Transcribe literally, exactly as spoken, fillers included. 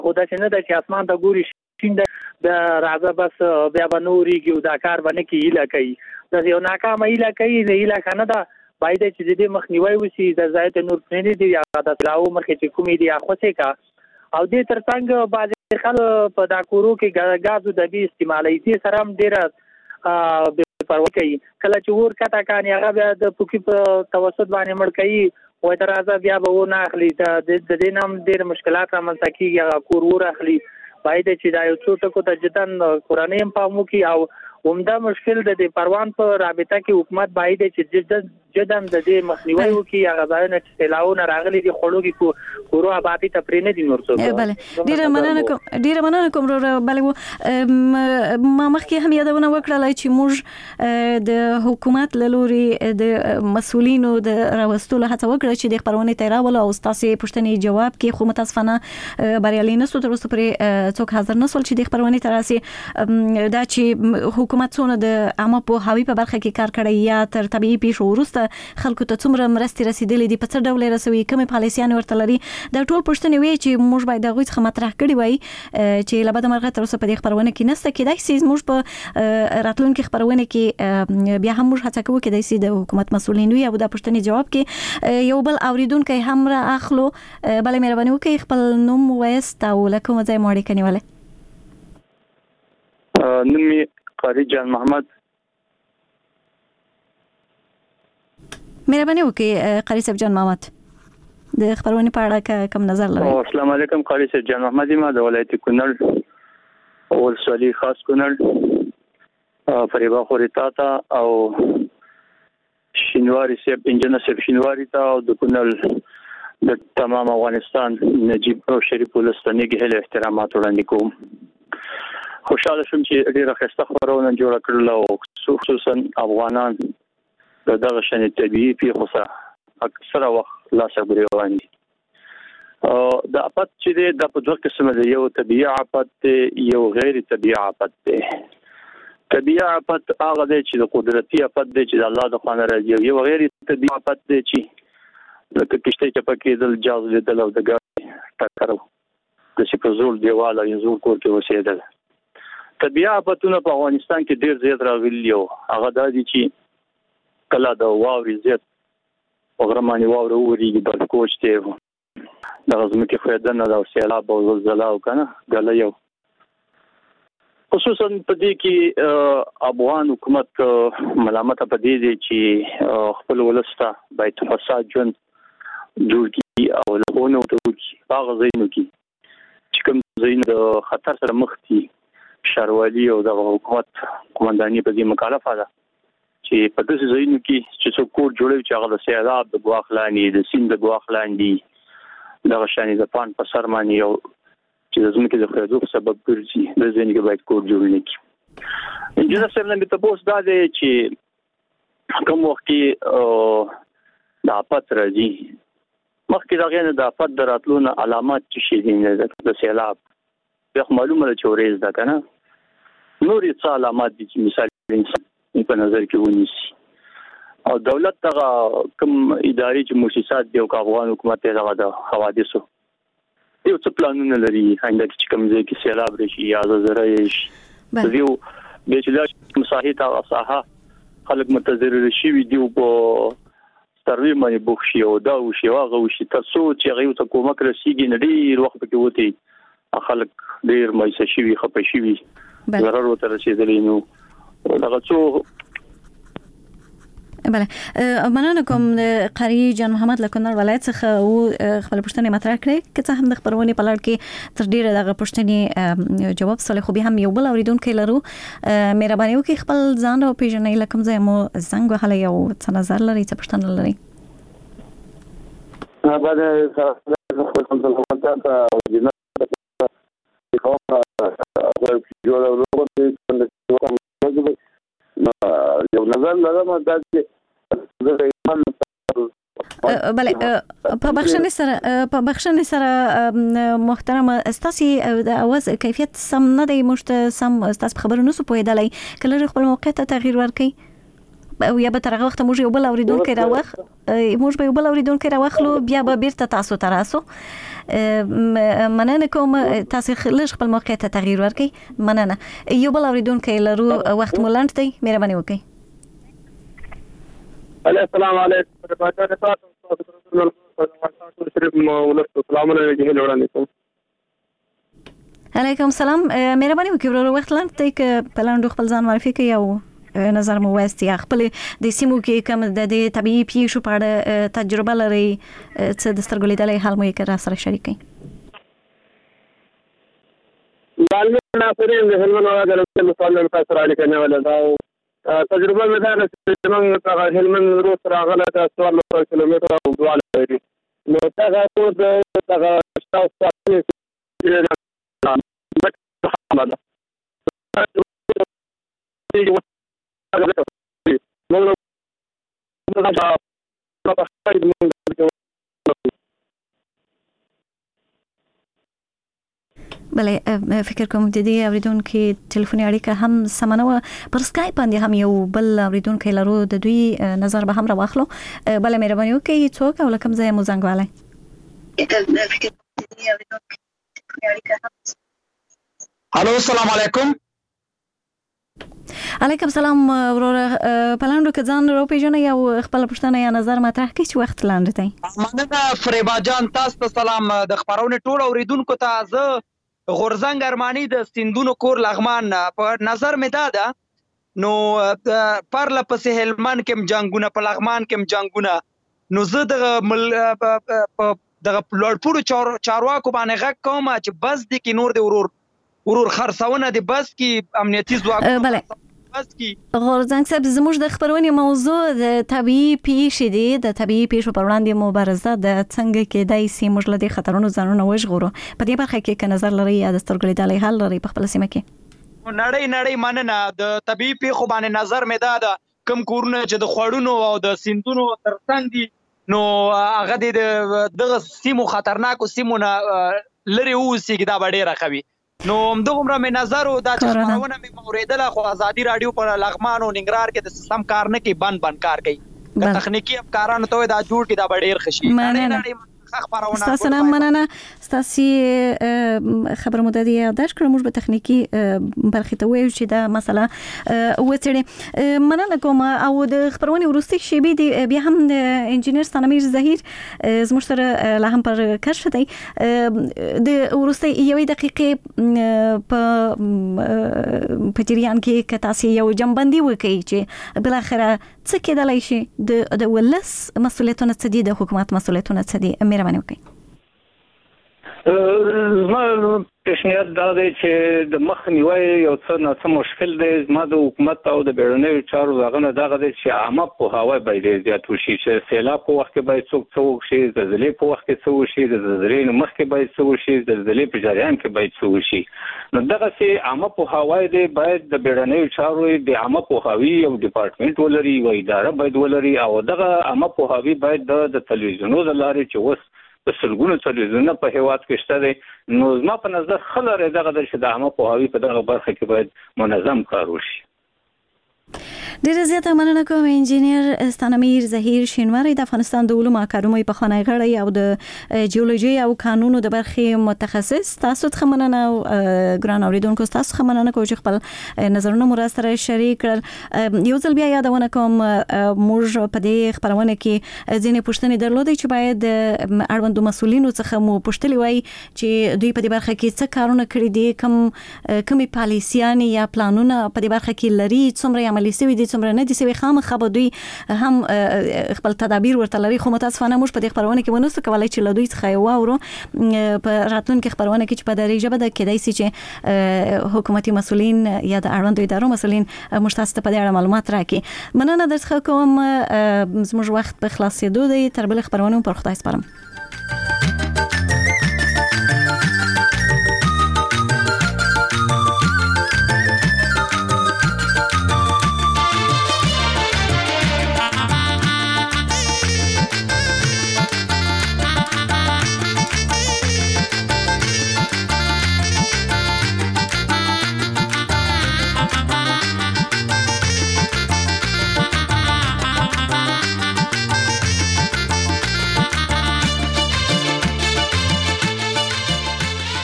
خو دا چې نه ده چې اسمان ته ګوري شین د راځه بس بیا به نورېږي او دا کار به نه کوي هیله کوي دا یو ناکامه هیله کوي د هیله ښه نه ده باید چې د دې مخنیوی وشي د ځای ته نور پرېنې دي هغه د سلاو مخکې چې کومې دي خوڅې کا او دې تر څنګ بعضې خلک په دا کورو کې ګازو ډبې استعمالوي دې سره هم ډېره بې پروا کوي کله چې اور کته کانې هغه بیا د پوکي په توسط باندې مړ کوي وایي ته راځه بیا به ونه اخلي د دې نه هم ډېر مشکلات رامنځته کېږي هغه کور اور اخلي باید چې دا یو څو ټکو ته جداً کورنۍ هم پام وکړي او عمده مشکل د دې پروان په رابطه کې حکومت باید چې جداً جداً د دې مخنیوی وکړي هغه ځایونه چې سیلاونه راغلي دي خوړو کې کورو آبادي ته پرې نه دي نور څوک بله ډېره مننه کوم ډېره مننه کوم بله ما مخکې هم یادونه وکړله چې موږ د حکومت له لوري د مسؤلینو د راوستلو هڅه وکړه چې د خپرونې ته راولو او ستاسې پوښتنې جواب کې خو متاسفانه بریالي نه سو تر اوسه پورې څوک حاضر نه سول چې د خپرونې ته راسي دا چې حکومت څونه د عامه پوهاوي په برخه کې کار کړی یا تر طبيعي پیښو وروسته خلکو ته څومره مرستې رسیدلې دي په څه ډول رسوي کومې پالیسیانې ورته لري دا ټول پوښتنې وي چې موږ باید هغوی څخه مطرح کړي وای چې له بده مرغه تر اوسه په دې خپرونه کې نشته کېدای شي موږ په راتلونکي خپرونه کې بیا هم موږ هڅه کوو کېدای شي د حکومت مسؤلین وي او دا پوښتنې جواب کې یو بل اوریدونکی هم را اخلو بلې مهرباني وکړئ خپل نوم وایست او له کومه ځای مو اړیکه نیولې نوم مې قاری جان محمد مهرباني وکړئ قاری صاحب جان محمد د خبرونه په اړه کوم نظر لرئ السلام علیکم قاری صاحب جان محمد ما د ولایت کونړ او ولسوالۍ خاص کونړ فریبا خوري تا او شینواری صاحب انجنیر صاحب شینواری تا او د کونړ د تمام افغانستان نجیب او شریف ولستاني کې هله احترامات وړاندې کوم خوشاله شوم چې ډیره ښه خبرونه جوړ کړل او خصوصا افغانان دغه شنه طبيعي پیښو سره اکثره وخت لا صبر روان دي او د اپات چې د په دوه قسمه دی یو طبيعي آفت یو غیر طبيعي آفت دی طبيعي آفت هغه دی چې د قدرتي آفت دی چې الله د خانه راځي یو غیر طبيعي آفت دی چې لکه کشته چې پکې دل جاز لیدل او د ګاډي ټکر د شي په زول دیواله یو زول کور کې وسیدل طبيعي آفتونه په افغانستان کې ډېر زیات راغلي او هغه د دې چې کله د واوري زیات وګرماني واور وریږي بل کوچ ته د غزمه کې فیدنه د سیلاب او زلزلہ او کنه غل یو خصوصا په دې کې افغان حکومت ملامت په دې دی چې خپل ولسته باید فساد جون جوړ کی او له ته کې هغه زینو کې چې کوم زین د خطر سره مخ دي شاروالي او د حکومت قومنداني په دې مکلفه ده چې په دې ځایونو کې چې څوک کور جوړوي چې هغه د سیلاب د غواخلانی د سیند د غواخلاندي د غشاني د پان په سرمانی او چې زموږ د خیدو په سبب ګرځي د ځینې کې باید کور جوړ نه کی انجنیر صاحب نن ته پوس دا دی چې کوم وخت کې د اپات راځي مخکې دا غنه د اپات دراتلونه علامات چې شي دي د سیلاب به معلومه ده چې ورېز ده کنه نورې څه علامات دي چې مثال انسان په نظر کې ونیسي او دولت دغه کوم اداري چې مؤسسات دی او افغان حکومت دغه د حوادثو یو څه پلانونه لري هنده چې کوم ځای کې سیلاب راشي یا زلزلې شي یو د چې مساحت او اصحاح خلک متضرر شي دی په ستروي باندې بوخشي او دا او شي واغه او شي تاسو چې غيو ته کومک رسیږي نړۍ وخت کې وتی خلک ډیر مایسه شي خپه شي ضرر وته رسیدلی نو دغه څو بله مننه کوم قاری جان محمد لکونر ولایت څخه او خپل پوښتنې مطرح کړې که څه هم د خبرونې په لړ کې تر ډیره دغه پوښتنې جواب سره خو به هم یو بل اوریدونکو لرو مهرباني وکړئ خپل ځان او پیژنې لکم ځای مو زنګ وهلی او څه نظر لري څه پوښتنه لري یو نظر لرم دا چې بله په بخښنې سره په بخښنې سره محترم استاسي د اواز کیفیت سم نه دی موږ سم استاس خبرو نسو پوهیدلی کله خپل موقع ته تغییر ورکړي او یا به تر هغه وخت موږ یو بل اوریدونکو راوخ موږ به یو بل اوریدونکو راوخلو بیا به بیرته تاسو ته راسو مننه کوم تاسو لږ خپل موقعیت ته تغییر ورکړئ. مننه. یو بل اوریدونکی لرو، وخت مو لنډ دی، مهرباني وکړئ. السلام علیکم. علیکم السلام. مهرباني وکړئ ورو، وخت لنډ دی که په لنډو خپل ځان معرفي کړئ او نظر مو وایستي خپل د سیمو کې کوم د دې طبيعي پیښو په اړه تجربه لري، څه د سترګو لیدلې حال مو یې را سره شریک کړئ. باندې ناصرین د هلمند ولایت د مسلمان تاسو را لیکنه ولا تجربه مې دا چې موږ ته هلمند روس راغله تاسو څوارلس کیلومتره او دواله لري. نو تاسو د تاسو تاسو بله، فکر کوم د دې اوریدونکو ټلیفوني اړیکه هم سمنه و. پر سکایپ باندې هم یو بل اوریدونکو لرو، د دوی نظر به هم راوخلو. بله مهرباني وکړئ څوک او لکم ځای مو زنګ والای. الو السلام علیکم. علیکم السلام وروره، پلاندو که ځان رو پیژنئ او خپل پوښتنه یا نظر مطرح کړئ چې وخت لاندې دی. مننه فریبا جان، تاسو ته سلام. د خبرونه ټول اوریدونکو ته زه غورزنګ ارمانی د سیندونو کور لغمان په نظر مې دا ده، نو پرله پسې هلمند کې جنگونه، په لغمان کې جنگونه، نو زه د دغه لوړپوړو چارواکو باندې غږ کوم چې بس دي کې نور د ورور ورور خرڅونه د بس کې امنیتي ځواکونه بله غورزنګ صاحب، زموږ د خبرونې موضوع د طبيعي پیښې دي. د طبيعي پیښو پر وړاندې مبارزه د څنګه کېدای شي موږ له دې خطرونو ځانونه وژغورو. په دې برخه کې که نظر لرئ یا د سترګو لیدلې حل لرئ په خپل سیمه کې؟ نړۍ نړۍ مننه. د طبيعي پیښو باندې نظر مې دا ده، کوم کورونه چې د خوړونو او د سیندونو ترڅنګ دي، نو هغه د دغه سیمو خطرناکو سیمو نه لري اوسېږي، دا به ډېره ښه وي. نو همدغومره مې نظر و دا چې خبرونه مې اورېدله، خو ازادي راډیو په لغمان او ننګرهار کې د سیستم کار نه کوي، بند بند کار کوي. که تخنیکي افکارانو ته دا جوړ کړي دا به ډېر ښه شي. ستاسو نه مننه. ستاسو خبر مو د دې یاداش کړم، موږ به تخنیکی برخه ته وایو چې دا مسله وڅېړي. مننه کوم. او د خبرونې وروستي شیبې دی بیا هم د انجینر ستانمیر زهیر زموږ سره لا هم پر کشف دی. د وروستي یوې دقیقې په په جریان کې که تاسو یو جنبندي وکړئ چې بل اخره څه کېدلای شي، د ولس مسؤلیتونه څه دي، د حکومت مسؤلیتونه څه دي، مهرباني وکړئ. زما پیشنهاد دا دی چې د مخنیوي یو څه نه څه مشکل دی. زما د حکومت او د بیړنیو چارو دغه نه دغه دی چې عامه پوهاوی باید زیات وشي، چې سیلاب په وخت کې باید څوک څه وشي، زلزلې په وخت کې څه وشي، د زلزلې نه مخکې باید څه وشي، د زلزلې په جریان کې باید څه وشي. نو دغه سي عامه پوهاوی دی باید د بیړنیو چارو د عامه پوهاوی یو ډپارټمنټ ولري، یو اداره باید ولري، او دغه عامه پوهاوی باید د تلویزیونو د لارې چې وس په سلګونو تلویزیونونه په هیواد کې شته دي. نو زما په نظر خلاره دغه د چې د عامه پوهاوی په دغه برخه کې باید منظم کار وشي. ډېر زیاته مننه کوم انجینر ستانمیر زهیر شینواری، د افغانستان د علومو اکاډمۍ پخوانی غړی او د جیولوژي او قانونو د برخې متخصص. تاسو ته مننه او ګران اوریدونکو تاسو ته مننه کوم چې خپل نظرونه مو سره شریک کړل. یو ځل بیا یادونه کوم موږ په دې خبرونه کې ځینې پوښتنې درلودې چې باید اړوندو مسولینو څخه مو پوښتلي وای چې دوی په دې برخه کې څه کارونه کړي دي، کوم کومې پالیسیانې یا پلانونه په دې برخه کې لري، څومره عملي شوي دي، څومره نه دي شوي. خامخا به دوی هم خپل تدابیر ورته لري، خو متاسفانه موږ په دې خبرونه کې ونوسو کولای چې له دوی څخه یې واورو. په راتلونکي خبرونه کې چې په دې ژبه ده کېدای شي چې حکومتي مسولین یا د اړوندو ادارو مسولین موږ تاسو ته په دې اړه معلومات راکړي. مننه درڅخه کوم، زموږ وخت په خلاصېدو دی. تر بلې خبرونه پر خدای سپارم.